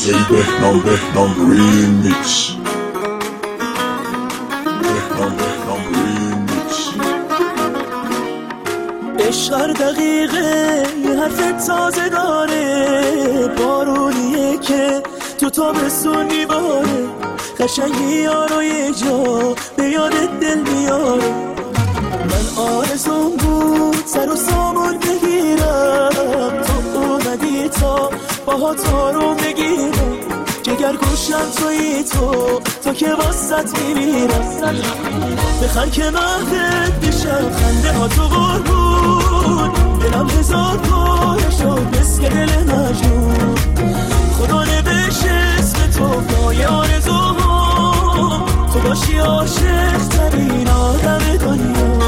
ای بهنام بهنام ریمیکس. عشق هر دقیقه یه حرف تازه داره، بارونیه که تو تابستون میباره، قشنگی یارو یه جا به یادت دل میاره. من آرزوم بود سر و سامون بگیرم، تو اومدی تا باهات آروم بگیرم، جگر گوشم تویی تو که واسط میمیرم. بخند که مهدت بشم خنده ها تو قربون، دلم هزار پاره شد مثل دل مجنون. خدا نوشت اسم تو پای آرزوها، تو باشی عاشق ترین آدم دنیا.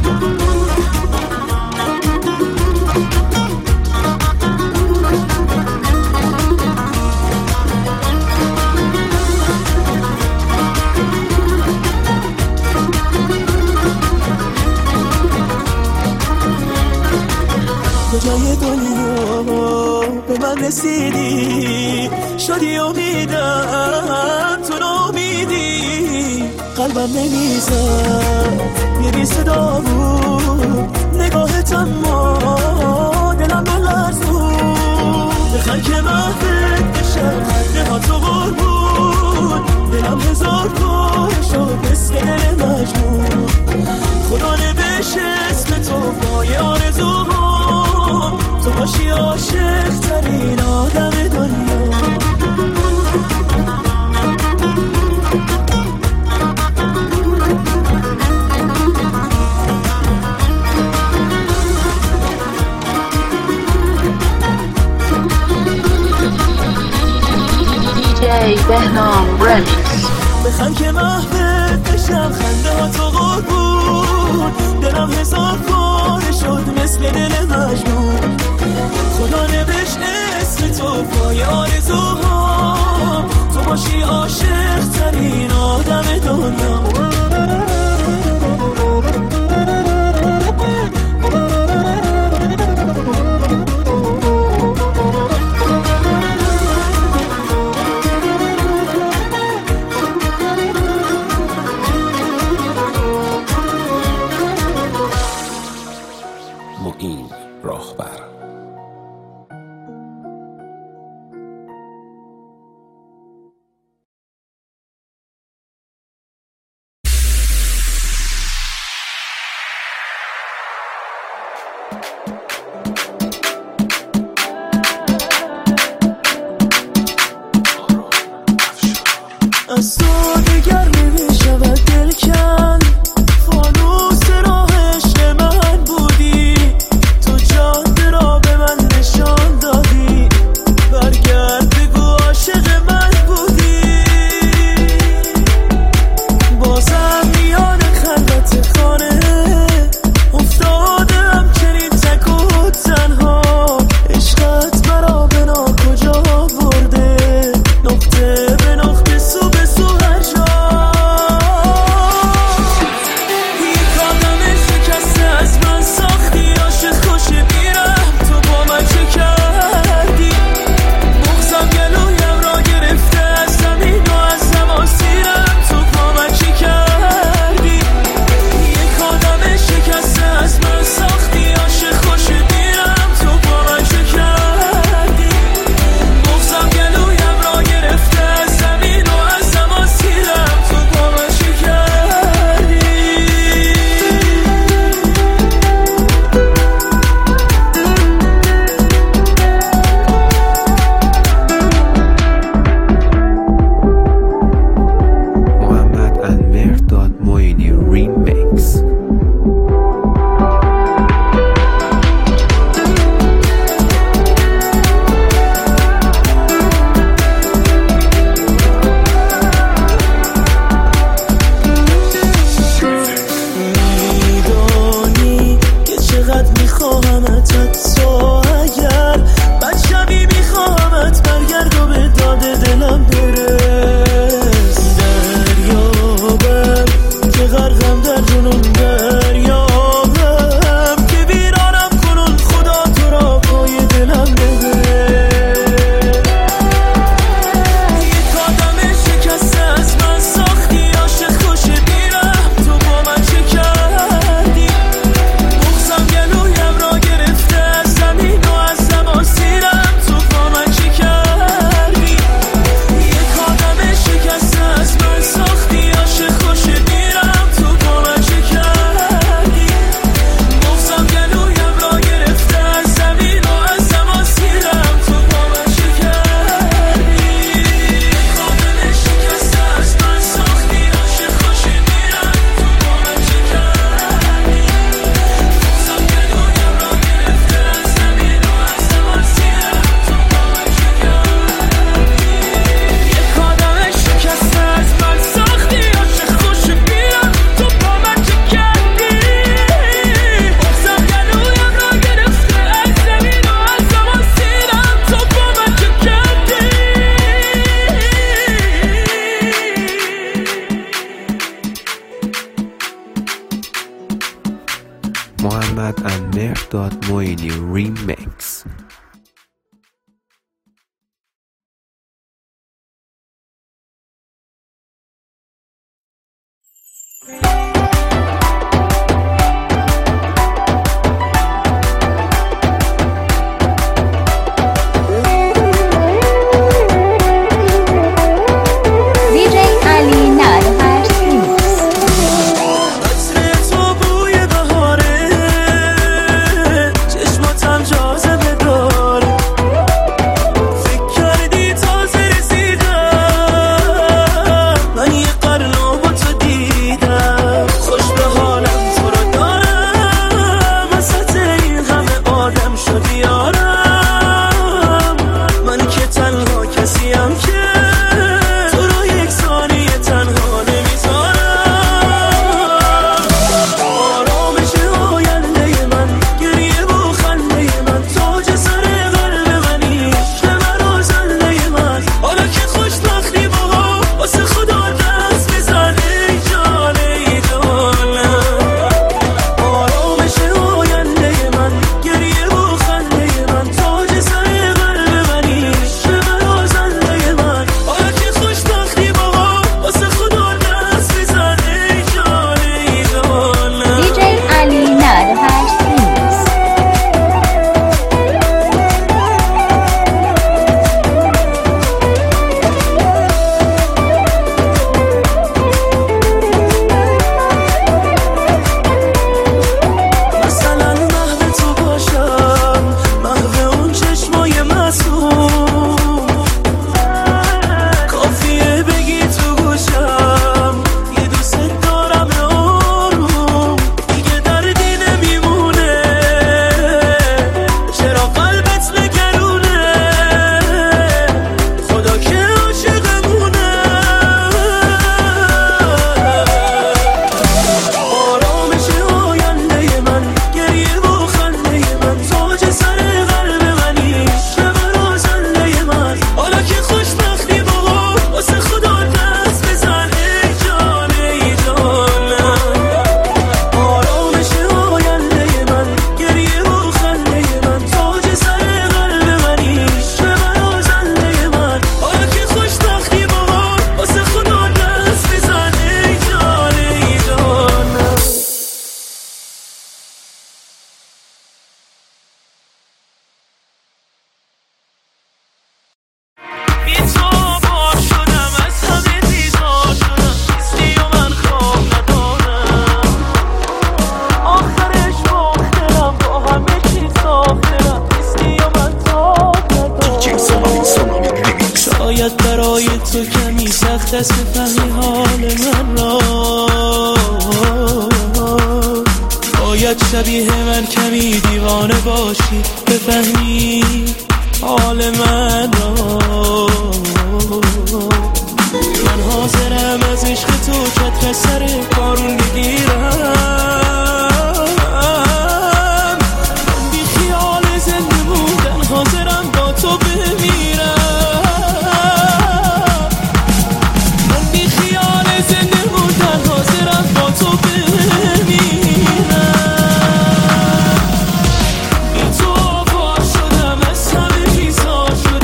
جای دنیا به من رسیدی، شدی امیدم تو نامیدی، قلبم نمیزد یه بی صدا بود نگاهت، اما دلم بلرزون. بخند که مهدت بشم خنده ها تو قربون، دلم هزار پاره شد مثل دل مجنون. خدا نوشت اسم تو پای آرزوها، تو باشی عاشق ترین آدم دنیا. DJ بهنام رمیکس. بخند که مهدت بشم خنده ها تو قربون، دلم هزار پاره شد مثل دل مجنون. خدا نوشت اسم تو پای آرزوها، تو باشی عاشق ترین آدم دنیا. معین راهبر. مهرداد معینی ریمیکس. دست فهمی حال من را، باید شبیه من کمی دیوانه باشی بفهمی حال من را. من حاضرم از عشق تو چتر سر بارون بگیرم، بی خیال زنده بودن حاضرم با تو بمیرم. بی تو آوار شدم از همه چیزا شدم.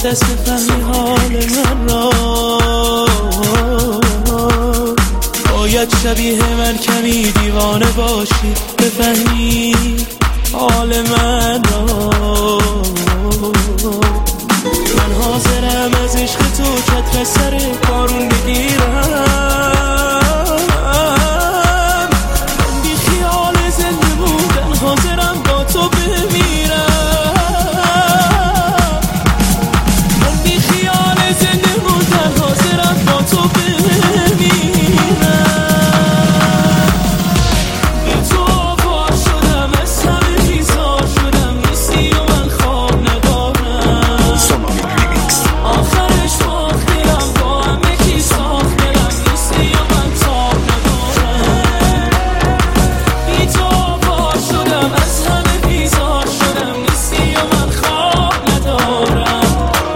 دست بفهمی حال من را، باید شبیه من کمی دیوانه باشی بفهمی حال من را. من حاضرم از عشق تو چتر سر بارون بگیرم، من بی خیال زنده بودن حاضرم با تو بمیرم، من بی خیال زنده بودن حاضرم با تو بمیرم. بی تو آوار شدم از همه بیزار شدم، نیستی و من خواب ندارم. آخرش باخت دلم با همه کی ساخت دلم، نیستی و من تاب ندارم. بی تو آوار شدم از همه بیزار شدم، نیستی و من خواب ندارم.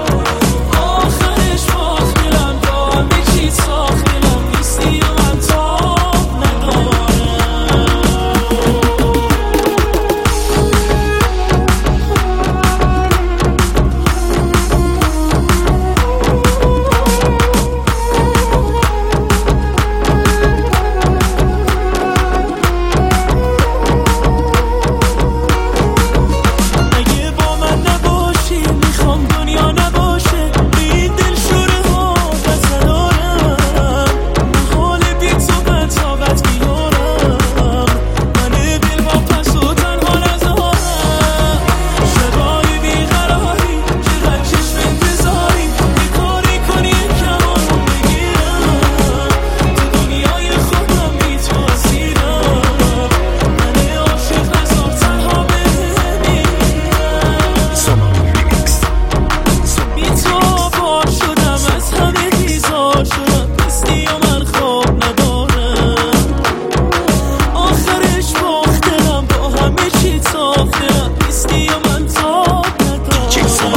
آخرش باخت دلم با همه کی ساخت دلم، نیستی و من تاب ندارم. اگه با من نباشی میخوام دنیا نباشه، به این دلشوره ها دست ندارم. حال بی تو من طاقت بیارم، من دل با پس و تنها نذارم. شبای بیقراری چقدر چشم انتظاری، یه کاری کنی کمانو بگیرم. تو دنیای خودم بی تو اسیرم، من عاشق نذار تنها بی تو آوار شدم از همه بیزار شدم، نیستی و من خواب ندارم. آخرش باخت دلم با همه چی تاخت دلم، نیستی و من تاب ندارم.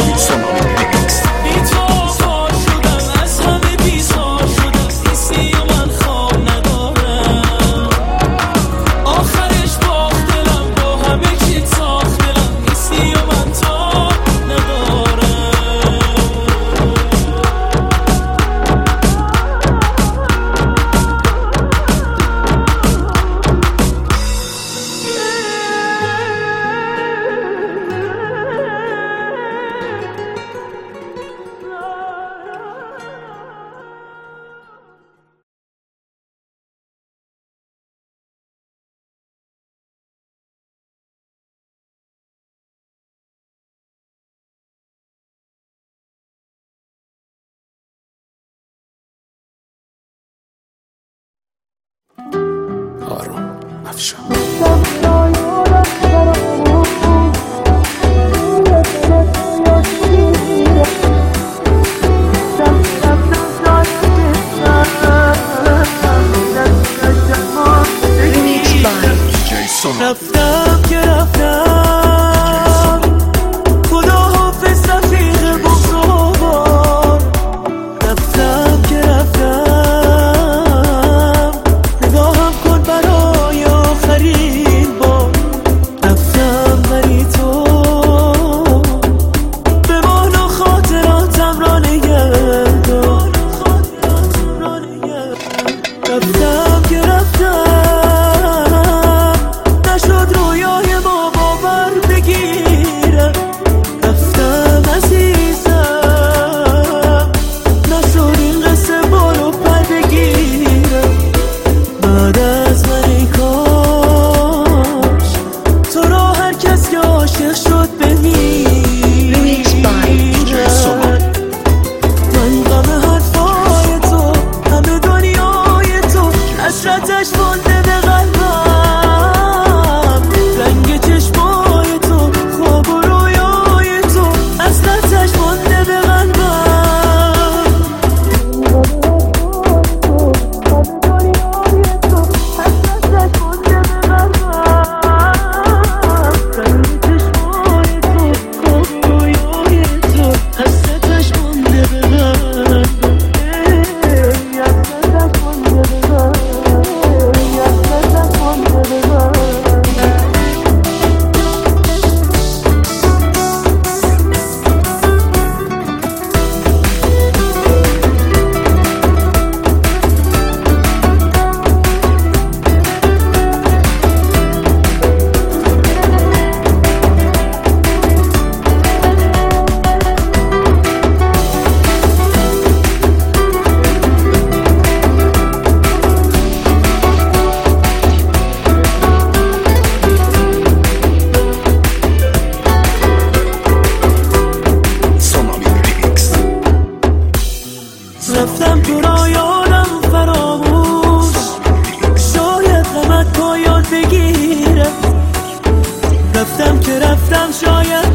بی تو آوار شدم از همه بیزار شدم، نیستی و من خواب ندارم. آخرش باخت دلم با همه چی تاخت دلم، نیستی و من تاب ندارم. آروم افشان. رفتم که رفتم، خدا حافظ رفیق بزرگوار. رفتم که رفتم، نگاهم کن برای آخرین بار. رفتم تو را یادم فراموش، شاید غمت تا یاد بگیرم. رفتم که رفتم شاید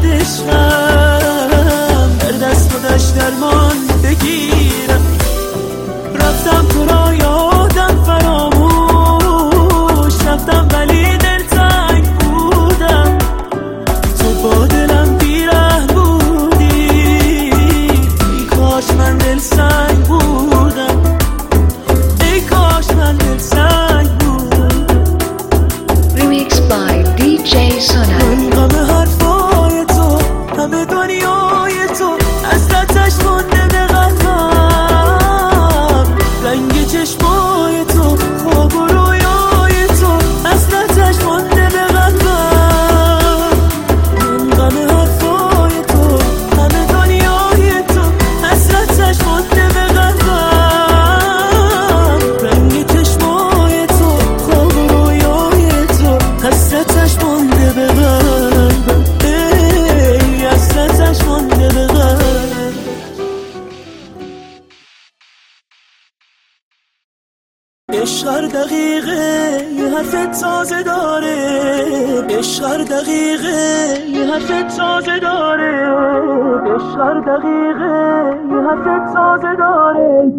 عشقم در دست خودش درمان بگیرم. رفتم تو را یادم فراموش، رفتم ولی دلتنگ بودم. تو با دلم بیره بودی، ای کاش من دلسنگ بودم، ای کاش من دلسنگ بودم. Remix by DJ Sona. من غم حرفای تو، همه دنیای تو حسرتش مونده به قلبم. رنگ چشمای تو، خواب و رویای تو حسرتش مونده به قلبم. من غم حرفای تو، همه دنیای تو حسرتش مونده به قلبم. رنگ چشمای تو، خواب و رویای تو حسرتش مونده به قلبم. ای حسرتش مونده به قلبم. عشق هر دقیقه یه حرف تازه داره، عشق هر دقیقه یه حرف تازه داره، عشق هر دقیقه یه حرف تازه داره.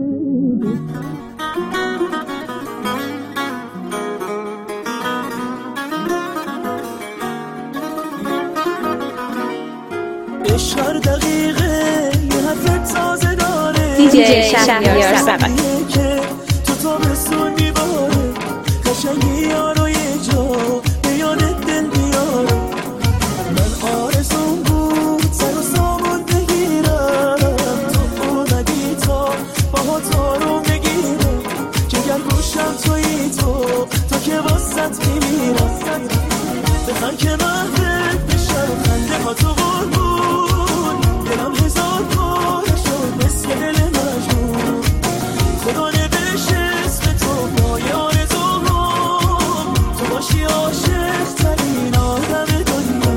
عشق هر دقیقه یه حرف تازه داره. DJ شهریار سقفی. تو تابستون میباره، قشنگی یارو یه جا به یادت دل بیاره. من آرزوم بود سر و سامون بگیرم، تو اومدی تا باها تارو بگیرم. جگر گوشم تویی تو که واسط میمیرم. بخن که محبت بشم خنده ها تو قربون، دلم هزار پاره شد مثل دل مجنون. خدا نوشت اسم تو پای آرزوهام، تو باشی عاشق ترین آدم دنیا.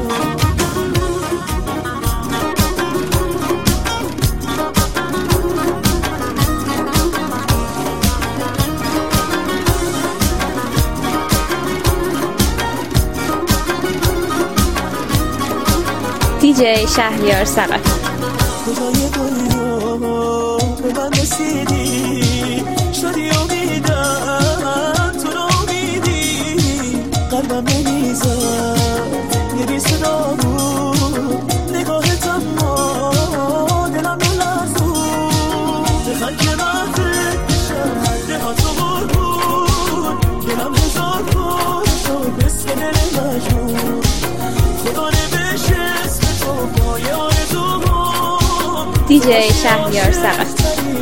DJ شهریار سقفی. کجای دنیا به من رسیدی، شدی امیدم تو نامیدی. قلبم نمیزد یه بی صدا بود، نگاهت اما دلم نلرزون. بخن که محبت بشم خنده ها تو قربون، دلم هزار پاره شد مثل دل مجنون. خدا نوشت اسم تو پای آرزوهام، DJ شهریار سقفی.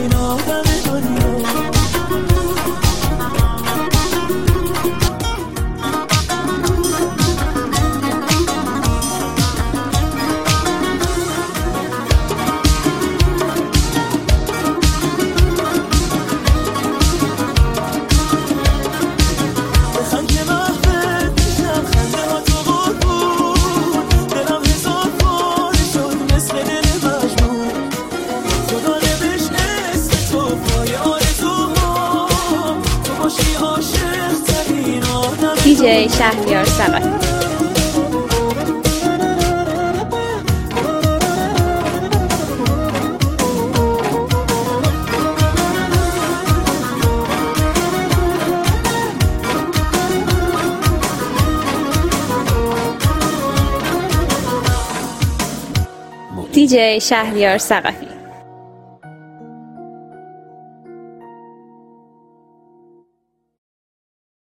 DJ شهریار سقفی. DJ شهریار سقفی.